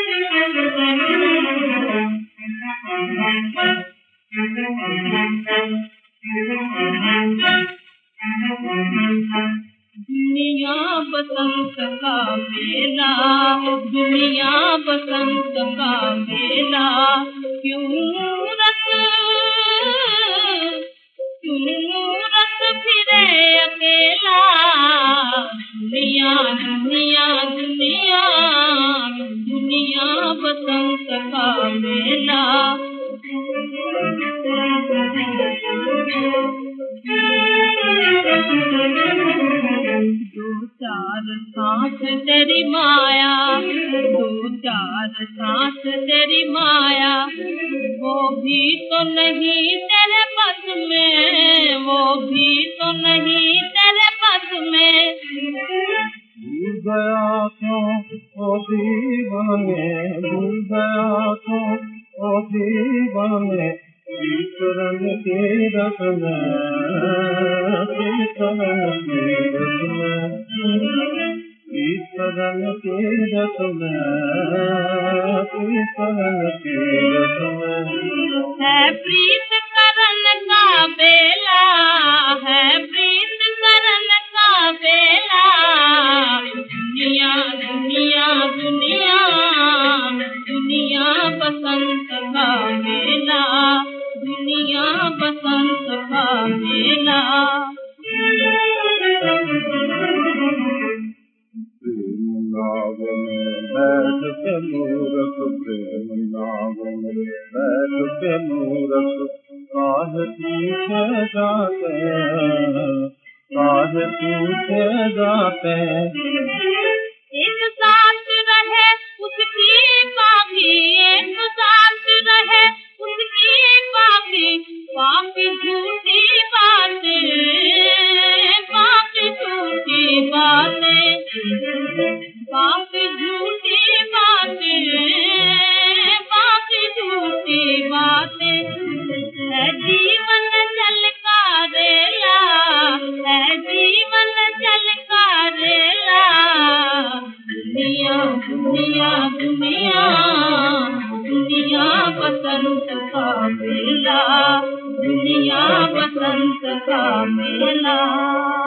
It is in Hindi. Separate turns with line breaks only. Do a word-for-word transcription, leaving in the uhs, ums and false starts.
दुनिया बसंत का मेला, दुनिया बसंत का मेला, क्यों रत क्यों रत फिरे अकेला। दुनिया दुनिया दुनिया दुनिया बसंत का मेला। दो चार सांस तेरी माया, दो चार सांस तेरी माया, वो भी तो नहीं तेरे बस में, वो भी तो नहीं तेरे बस में।
भूल गया क्यों ओ दीवाने, भूल गया क्यों ओ दीवाने, ईश्वरन के रस में, ईश्वरन के रस में, ईश्वरन के रस में, ईश्वरन के रस में।
है प्रीत करन का बेला, है प्रीत करन का बेला। दुनिया दुनिया दुनिया दुनिया बसंत का मेला, दुनिया बसंत का मेला।
प्रेम नाव में बैठ के मूरख, प्रेम नाव में बैठ के मूरख, काहे पूछे जाते, काहे पूछे जाते।
एक साथ रहे उसकी बाकी, एक साथ रहे उसकी बाकी, बाकी झूठी बातें, बाकी झूठी बातें, बाकी झूठी बातें, बाकी झूठी बातें। है जीवन जल का रेला, है जीवन जल का रेला। दुनिया दुनिया दुनिया दुनिया बसंत का मेला, दुनिया बसंत का मेला।